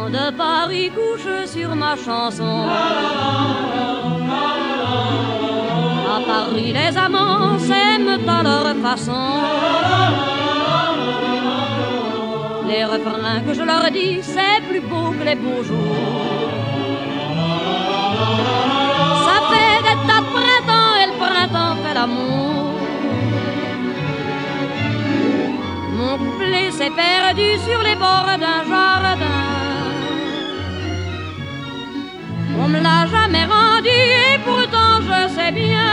amants de Paris couchent sur ma chanson. À Paris, les amants s'aiment à leur façon. Les refrains que je leur dis, c'est plus beau que les beaux jours. Ça fait des tas de printemps et le printemps fait l'amour. Mon couplet s'est perdu sur les bords d'un jardin. On me l'a jamais rendu et pourtant je sais bien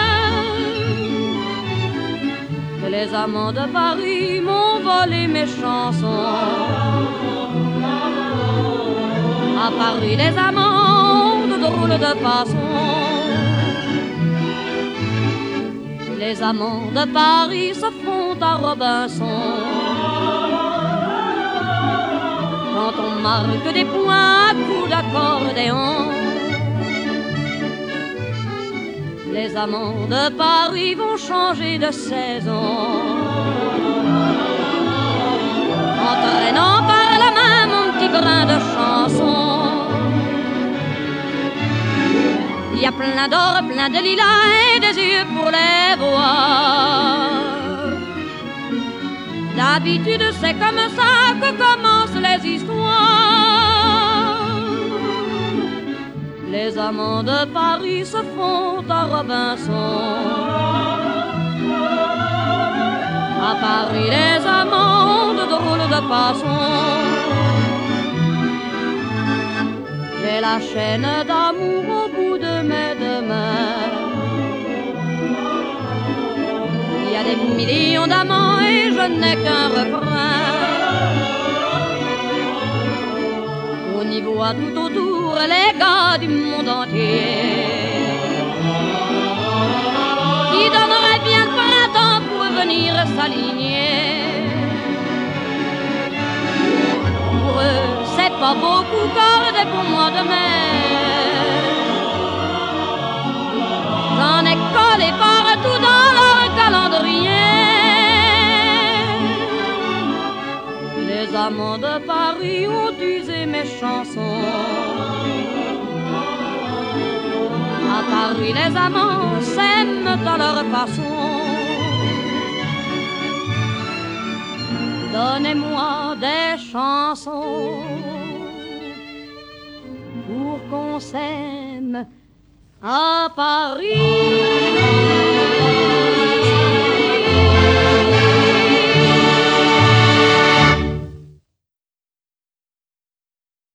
que les amants de Paris m'ont volé mes chansons. À Paris, les amants ont de drôles de façons. Les amants de Paris se font à Robinson. Quand on marque des points à coups d'accordéon. Les amants de Paris vont changer de saison. En traînant par la main mon petit brin de chanson. Il y a plein d'or, plein de lilas et des yeux pour les voir. D'habitude c'est comme ça que commencent les histoires. Les amants de Paris se font à Robinson. À Paris les amants ont de drôles de façons. J'ai la chaîne d'amour au bout de mes deux mains. Il y a des millions d'amants et je n'ai qu'un refrain. On y voit tout autour les gars du monde entier qui donneraient bien le printemps pour venir s'aligner. Pour eux, c'est pas beaucoup cordé pour moi de mer. J'en ai collé partout dans leur calendrier. Les amants de Paris ont usé mes chansons. À Paris, les amants s'aiment à leur façon. Donnez-moi des chansons pour qu'on s'aime à Paris.